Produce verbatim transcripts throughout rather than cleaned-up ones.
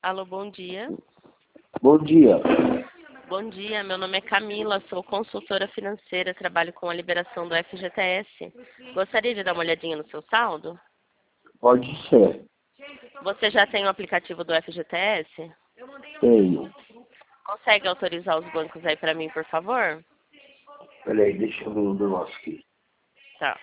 Alô, bom dia. Bom dia. Bom dia, meu nome é Camila, sou consultora financeira, trabalho com a liberação do F G T S. Gostaria de dar uma olhadinha no seu saldo? Pode ser. Você já tem o aplicativo do F G T S? Tenho. Consegue autorizar os bancos aí para mim, por favor? Peraí, deixa eu ver o negócio aqui. Tá.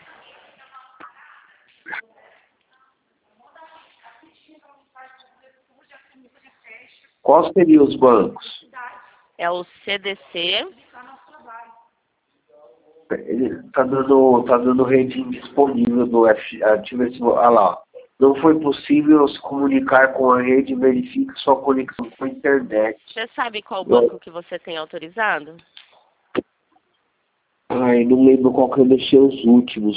Quais seriam os bancos? É o C D C. Ele tá dando, tá dando rede indisponível do F. Ativa esse. Ah lá. Não foi possível se comunicar com a rede, verifique sua conexão com a internet. Você sabe qual Eu- banco que você tem autorizado? Ai, não lembro qual que eu deixei os últimos.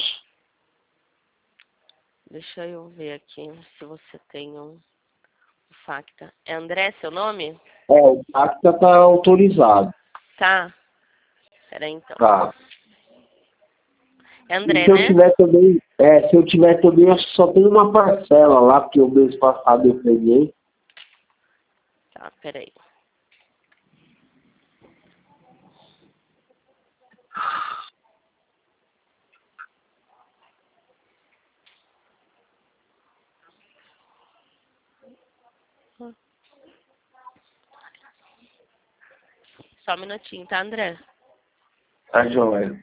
Deixa eu ver aqui se você tem um Facta. É André seu nome? É, o Pacta tá autorizado. Tá. Peraí então. Tá. É E André, se eu né? tiver também, é, se eu tiver também, acho que só tem uma parcela lá, porque o mês passado eu peguei. Tá, peraí. Só um minutinho, tá, André? Tá, joia.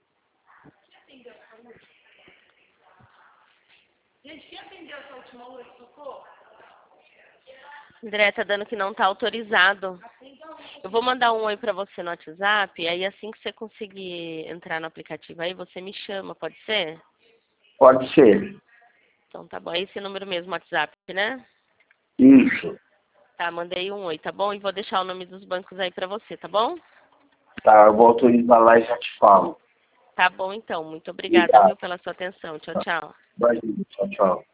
André, tá dando que não tá autorizado. Eu vou mandar um oi pra você no WhatsApp, aí assim que você conseguir entrar no aplicativo aí, você me chama, pode ser? Pode ser. Então tá bom. É esse número mesmo, WhatsApp, né? Isso. Tá, mandei um oi, tá bom? E vou deixar o nome dos bancos aí pra você, tá bom? Tá, eu vou autorizar lá e já te falo. Tá bom então. Muito obrigada, Obrigado. viu, pela sua atenção. Tchau, tchau. Imagina. Tchau, tchau.